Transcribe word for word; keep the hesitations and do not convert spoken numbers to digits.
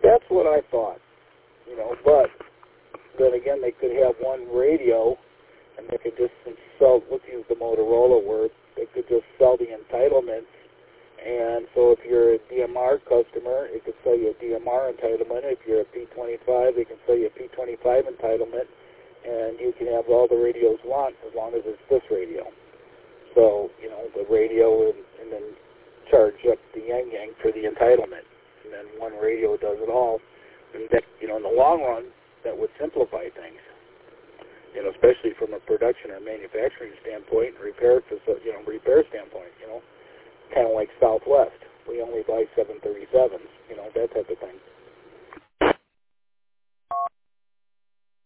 That's what I thought, you know, but then again, they could have one radio, and they could just sell, let's use the Motorola word, they could just sell the entitlements. And so if you're a D M R customer, it could sell you a D M R entitlement. If you're a P twenty-five, they can sell you a P twenty-five entitlement, and you can have all the radios you want as long as it's this radio. So, you know, the radio, and, and then charge up the yang-yang for the entitlement. And then one radio does it all. And that, you know, in the long run, that would simplify things. You know, especially from a production or manufacturing standpoint, and repair, you know, repair standpoint, you know. Kind of like Southwest. We only buy seven thirty-sevens, you know, that type of thing.